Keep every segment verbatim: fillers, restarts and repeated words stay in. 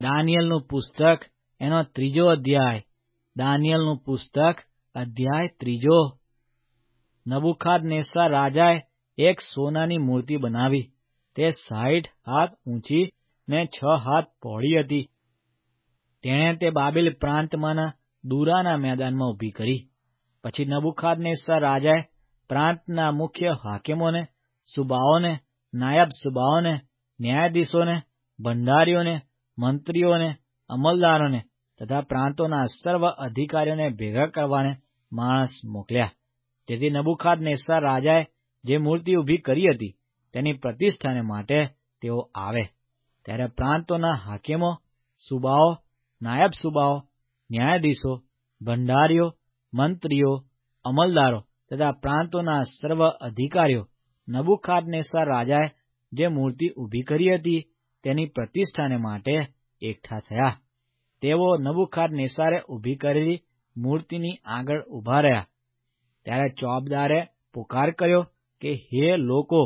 દાનિયેલનું પુસ્તક એનો ત્રીજો અધ્યાય. દાનિયેલનું પુસ્તક અધ્યાય ત્રીજો. નબુખાદનેસ્સર રાજાએ એક સોનાની મૂર્તિ બનાવી. તે સાઠ હાથ ઊંચી ને છ હાથ પહોળી હતી. તેણે તે બાબેલ પ્રાંતમાંના દુરાના મેદાનમાં ઊભી કરી. પછી નબુખાદનેસ્સર રાજાએ પ્રાંતના મુખ્ય હાકીમોને, સુબાઓને, નાયબ સુબાઓને, ન્યાયાધીશોને, ભંડારીઓને, મંત્રીઓને, અમલદારોને તથા પ્રાંતોના સર્વ અધિકારીઓને ભેગા કરવાને માણસ મોકલ્યા. તેથી નબુખાદનેસ્સર રાજાએ જે મૂર્તિ ઊભી કરી હતી તેની પ્રતિષ્ઠાને માટે તેઓ આવે. ત્યારે પ્રાંતોના હાકીમો, સુબાઓ, નાયબ સુબાઓ, ન્યાયાધીશો, ભંડારીઓ, મંત્રીઓ, અમલદારો તથા પ્રાંતોના સર્વ અધિકારીઓ નબુખાદનેસ્સર રાજાએ જે મૂર્તિ ઊભી કરી હતી તેની પ્રતિષ્ઠાને માટે એકઠા થયા. તેઓ નબુખાદનેસ્સરે ઊભી કરેલી મૂર્તિની આગળ ઊભા રહ્યા. ત્યારે ચોબદારે પુકાર કર્યો કે, હે લોકો,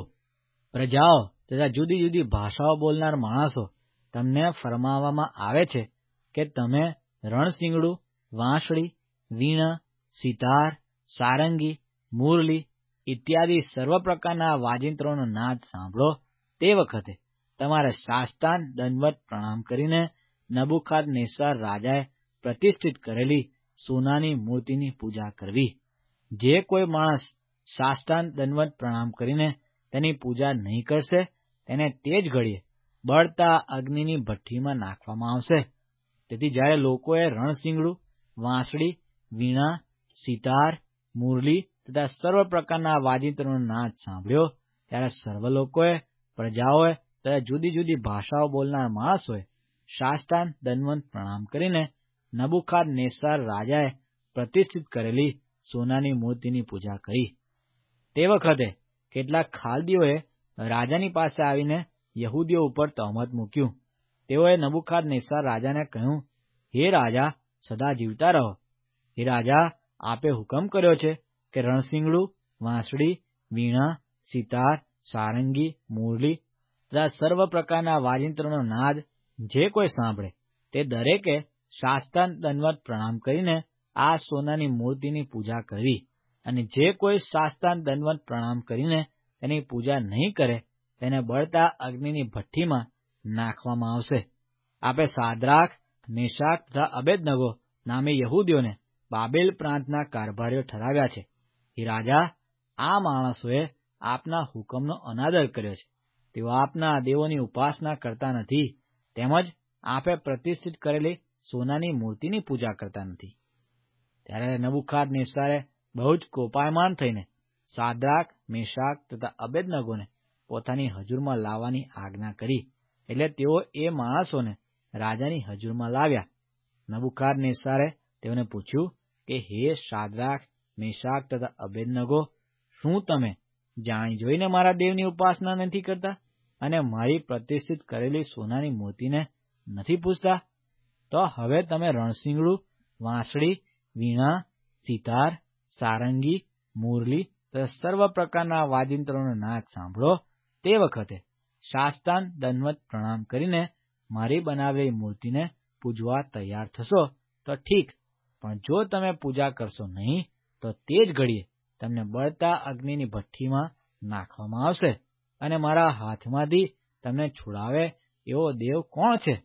પ્રજાઓ તથા જુદી જુદી ભાષાઓ બોલનાર માણસો, તમને ફરમાવવામાં આવે છે કે તમે રણશીંગડું, વાંસળી, વીણા, સિતાર, સારંગી, મુરલી ઇત્યાદિ સર્વ પ્રકારના વાજિંત્રોનો નાદ સાંભળો. તે વખતે તમારે સાષ્ટાંગ દંડવત પ્રણામ કરીને નબુખાદનેસ્સર રાજાએ પ્રતિષ્ઠિત કરેલી સોનાની મૂર્તિની પૂજા કરવી. જે કોઈ માણસ સાષ્ટાંગ દંડવત પ્રણામ કરીને તેની પૂજા નહીં કરશે તેને તે જ ઘડીએ બળતા અગ્નિની ભઠ્ઠીમાં નાખવામાં આવશે. તેથી જ્યારે લોકોએ રણશીંગડું, વાંસળી, વીણા, સિતાર, મુરલી તથા સર્વ પ્રકારના વાજિંત્રોનો નાદ સાંભળ્યો, ત્યારે સર્વ લોકોએ, પ્રજાઓએ તથા જુદી જુદી ભાષાઓ બોલનાર માણસોએ સાષ્ટાંગ દંડવત પ્રણામ કરીને નબુખાદનેસ્સર રાજાએ પ્રતિષ્ઠિત કરેલી સોનાની મૂર્તિની પૂજા કરી. તે વખતે કેટલાક ખાલદીઓએ રાજાની પાસે આવીને યહૂદીઓ ઉપર તહોમત મૂક્યું. તેઓએ નબુખાદનેસ્સર રાજાને કહ્યું, હે રાજા, સદા જીવતા રહો. હે રાજા, આપે હુકમ કર્યો છે કે રણશીંગડું, વાંસળી, વીણા, સિતાર, સારંગી, મુરલી તથા સર્વ પ્રકારના વાજિંત્રોનો નાદ જે કોઈ સાંભળે તે દરેકે સાષ્ટાંગ દંડવત પ્રણામ કરીને આ સોનાની મૂર્તિની પૂજા કરવી. અને જે કોઈ સાષ્ટાંગ દંડવત પ્રણામ કરીને તેની પૂજા નહીં કરે તેને બળતા અગ્નિની ભઠ્ઠીમાં નાખવામાં આવશે. આપે સાદ્રાક, મેશાક તથા અબેદનગો નામે યહૂદીઓને બાબેલ પ્રાંતના કારભારીઓ ઠરાવ્યા છે. હે રાજા, આ માણસોએ આપના હુકમનો અનાદર કર્યો છે. તેઓ આપના દેવોની ઉપાસના કરતા નથી, તેમજ આપે પ્રતિષ્ઠિત કરેલી સોનાની મૂર્તિની પૂજા કરતા નથી. ત્યારે નબુખાદનેસ્સરે બહુ જ કોપાયમાન થઈને સાદ્રાક, મેશાક તથા અબેદનગોને પોતાની હજુરમાં લાવવાની આજ્ઞા કરી. એટલે તેઓ એ માણસોને રાજાની હજુરમાં લાવ્યા. નબુખાદનેસ્સરે તેઓને પૂછ્યું કે, હે સાદ્રાક, મેશાક તથા અબેદનગો, શું તમે જાણી જોઈને મારા દેવની ઉપાસના નથી કરતા અને મારી પ્રતિષ્ઠિત કરેલી સોનાની મૂર્તિને નથી પૂજતા? તો હવે તમે રણશીંગડું, વાંસળી, વીણા, સિતાર, સારંગી, મુરલી તથા સર્વ પ્રકારના વાજિંત્રોનો નાદ સાંભળો. તે વખતે સાષ્ટાંગ દંડવત પ્રણામ કરીને મારી બનાવેલી મૂર્તિને પૂજવા તૈયાર થશો તો ઠીક, પણ જો તમે પૂજા કરશો નહીં તો તે જ ઘડીએ તમને બળતા અગ્નિની ભઠ્ઠીમાં નાખવામાં આવશે. અને મારા હાથમાંથી તમને છોડાવે એવો દેવ કોણ છે?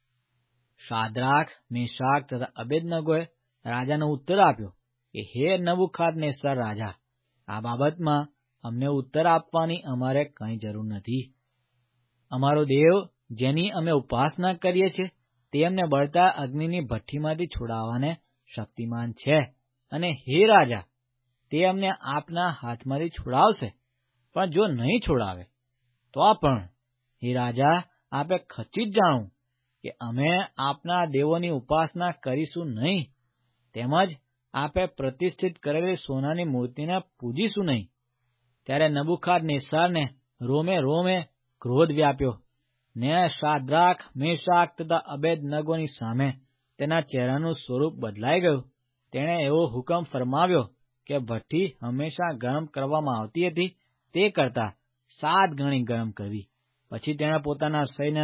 સાદ્રાક, મેશાક તથા અબેદનગોએ રાજાનો ઉત્તર આપ્યો કે, હે નબુખાદનેસ્સર રાજા, આ બાબતમાં અમને ઉત્તર આપવાની અમારે કંઈ જરૂર નથી. અમારો દેવ જેની અમે ઉપાસના કરીએ છીએ તે અમને બળતા અગ્નિની ભઠ્ઠીમાંથી છોડાવવાને શક્તિમાન છે. અને હે રાજા, તે અમને આપના હાથમાંથી છોડાવશે. પણ જો નહીં છોડાવે તો પણ હે રાજા, આપે ખચિત જાણવું કે અમે આપના દેવોની ઉપાસના કરીશું નહીં, તેમજ આપે પ્રતિષ્ઠિત કરેલી સોનાની મૂર્તિને પૂજીશું નહીં. ત્યારે નબુખાદનેસ્સરને રોમે રોમે ક્રોધ વ્યાપ્યો ને સાદ્રાક, મેશાક તથા અબેદનગોની સામે તેના ચહેરાનું સ્વરૂપ બદલાઈ ગયું. તેણે એવો હુકમ ફરમાવ્યો કે ભઠ્ઠી હંમેશા ગરમ કરવામાં આવતી હતી તે કરતાં સાત ગણી ગરમ કરવી. પછી તેણે પોતાના સૈન્યના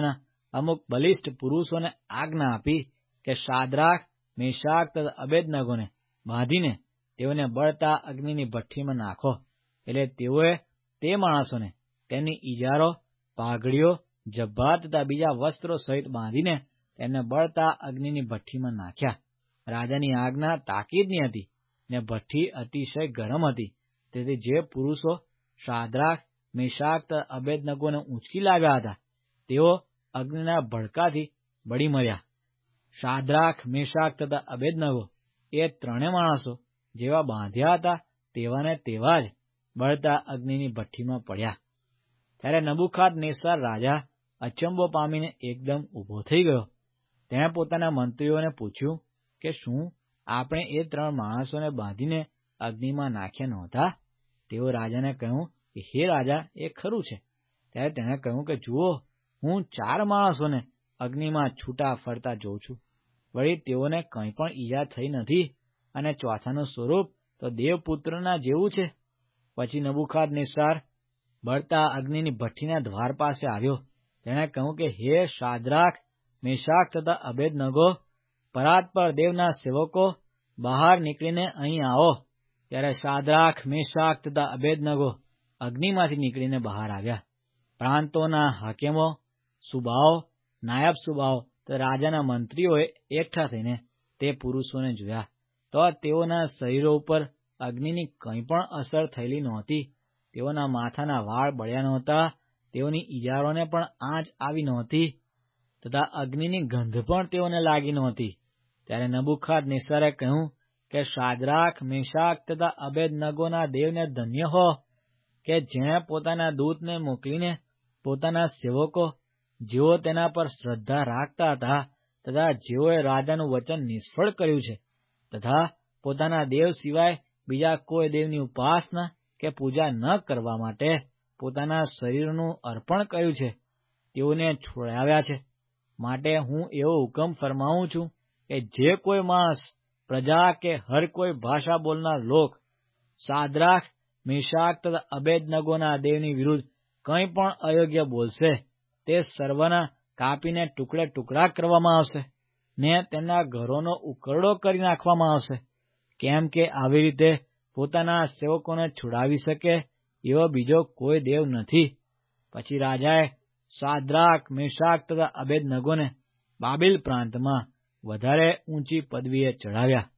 અમુક બલિષ્ઠ પુરુષોને આજ્ઞા આપી કે શાદ્રાક, મેશાક તથા અબેદનગોને બાંધીને તેઓને બળતા અગ્નિની ભઠ્ઠીમાં નાખો. એટલે તેઓએ તે માણસોને તેમની ઈજારો, પાઘડીઓ, જબ્બા તથા બીજા વસ્ત્રો સહિત બાંધીને તેમને બળતા અગ્નિની ભઠ્ઠીમાં નાખ્યા. રાજાની આજ્ઞા તાકીદની હતી ને ભઠ્ઠી અતિશય ગરમ હતી. તેથી જે પુરુષો શાદ્રાક, મેશાક તથા અબેદનગોને ઊંચકી લાવ્યા હતા તેઓ અગ્નિના ભડકાથી બળી મર્યા. શાદ્રાક, મેશાક તથા અબેદનગો એ ત્રણે માણસો જેવા બાંધ્યા હતા તેવાને તેવા જ બળતા અગ્નિની ભઠ્ઠીમાં પડ્યા. ત્યારે નબૂખદનેસ્સર રાજા અચંબો પામીને એકદમ ઊભો થઈ ગયો. તેણે પોતાના મંત્રીઓને પૂછ્યું કે શું આપણે એ ત્રણ માણસોને બાંધીને અગ્નિમાં નાખ્યા નહોતા? તેઓ રાજાને કહ્યું કે હે રાજા, એ ખરું છે. ત્યારે તેણે કહ્યું કે જુઓ, હું ચાર માણસોને અગ્નિમાં છૂટા ફરતા જોઉં છું, વળી તેઓને કંઈ પણ ઈજા થઈ નથી, અને ચોથાનું સ્વરૂપ તો દેવપુત્રના જેવું છે. પછી નબૂખદનેસ્સર બળતા અગ્નિની ભઠ્ઠીના દ્વાર પાસે આવ્યો. તેણે કહ્યું કે હે શાદ્રાક, મેશાક તથા અબેદનગો, પરાત્પર દેવના સેવકો, બહાર નીકળીને અહીં આવો. ત્યારે શાદ્રાક, મેશાક તથા અબેદનગો અગ્નિમાંથી નીકળીને બહાર આવ્યા. પ્રાંતોના હાકેમો, સુબાઓ, નાયબ સુબાઓ તથા રાજાના મંત્રીઓએ એકઠા થઈને તે પુરુષોને જોયા, તો તેઓના શરીરો ઉપર અગ્નિની કંઈ પણ અસર થયેલી નહોતી. તેઓના માથાના વાળ બળ્યા નહોતા, તેઓની ઈજારોને પણ આંચ આવી નહોતી, તથા અગ્નિની ગંધ પણ તેઓને લાગી નહોતી. ત્યારે નબૂખદનેસ્સરે કહ્યું કે શાદ્રાક, મેશાક તથા અબેદનગોના દેવને ધન્ય હો, કે જેણે પોતાના દૂતને મોકલીને પોતાના સેવકો, જેઓ તેના પર શ્રદ્ધા રાખતા હતા તથા જેઓએ રાજાનું વચન નિષ્ફળ કર્યું છે, તથા પોતાના દેવ સિવાય બીજા કોઈ દેવની ઉપાસના કે પૂજા ન કરવા માટે પોતાના શરીરનું અર્પણ કર્યું છે, તેઓને છોડાવ્યા છે. માટે હું એવો હુકમ ફરમાવું છું કે જે કોઈ માણસ, પ્રજા કે હર કોઈ ભાષા બોલનાર લોક શાદ્રાક, મેશાક તથા અબેદનગોના દેવની વિરુદ્ધ કંઈ પણ અયોગ્ય બોલશે, તે સર્વના કાપીને ટુકડે ટુકડા કરવામાં આવશે ને તેમના ઘરોનો ઉકરડો કરી નાખવામાં આવશે. કેમ કે આવી રીતે પોતાના સેવકોને છોડાવી શકે એવો બીજો કોઈ દેવ નથી. પછી રાજાએ શાદ્રાક, મેશાક તથા અબેદનગોને બાબેલ પ્રાંતમાં વધારે ઊંચી પદવીએ ચડાવ્યા.